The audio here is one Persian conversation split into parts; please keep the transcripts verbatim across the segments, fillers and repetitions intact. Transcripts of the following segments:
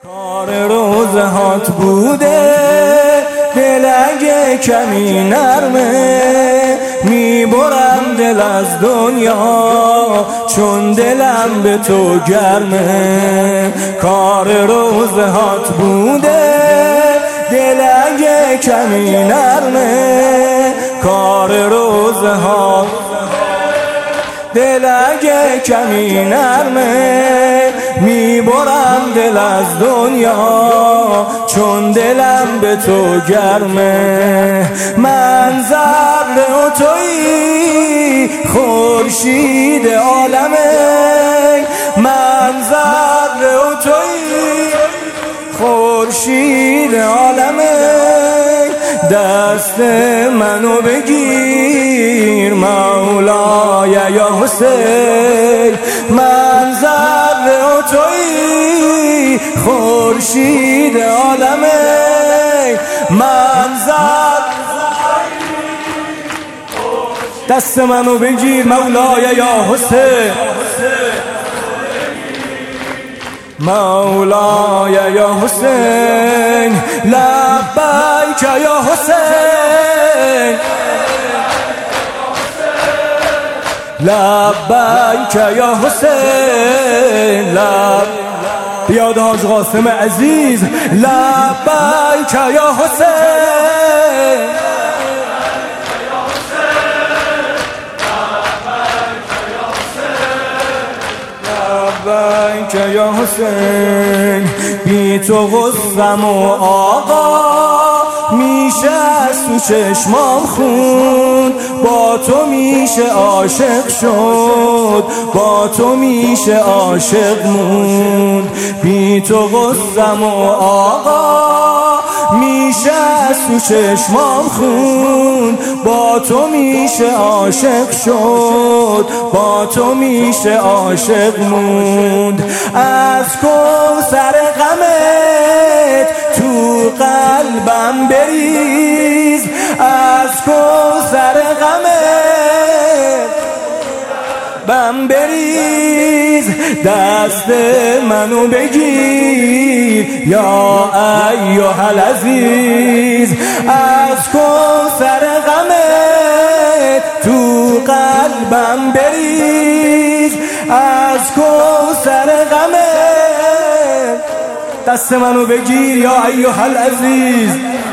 کار روزهات بوده دل اگه کمی نرمه میبرم دل از دنیا چون دلم به تو گرمه. کار روزهات بوده دل اگه کمی نرمه کار روزهات دل اگه کمی نرمه میبرم دل از دنیا چون دلم به تو گرمه. من ذره و تویی خورشید عالمه من ذره و تویی خورشید عالمه. دست منو بگیر مولای یا حسین من ذره و تویی خورشید عالمه من ذره دست منو بگیر مولای یا حسین مولای یا حسین لبیک یا حسین لبیک یا حسین لب بیاد حاج قاسم عزیز لبیک یا حسین لبیک یا حسین. بی تو غصم و آقا میشه از تو چشمام خون با تو میشه عاشق شد با تو میشه عاشق موند. بی تو غصم و آقا میشه از تو چشمام خون با تو میشه عاشق شد با تو میشه عاشق موند. از کوثر غمت تو قلبم بریز از کوثر غمت بم بریز دست منو بگیر یا ایها العزیز از کوثر غمت تو قلبم بریز از کوثر غمت دست منو بگیر یا ایها العزیز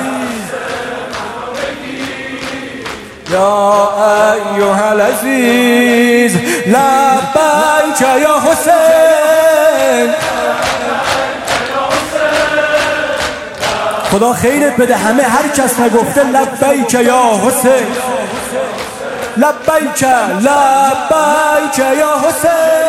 یا ایها العزیز لبیک یا حسین. خدا خیرت بده همه هر کس نگفته لبیک یا حسین لبیک لبیک یا حسین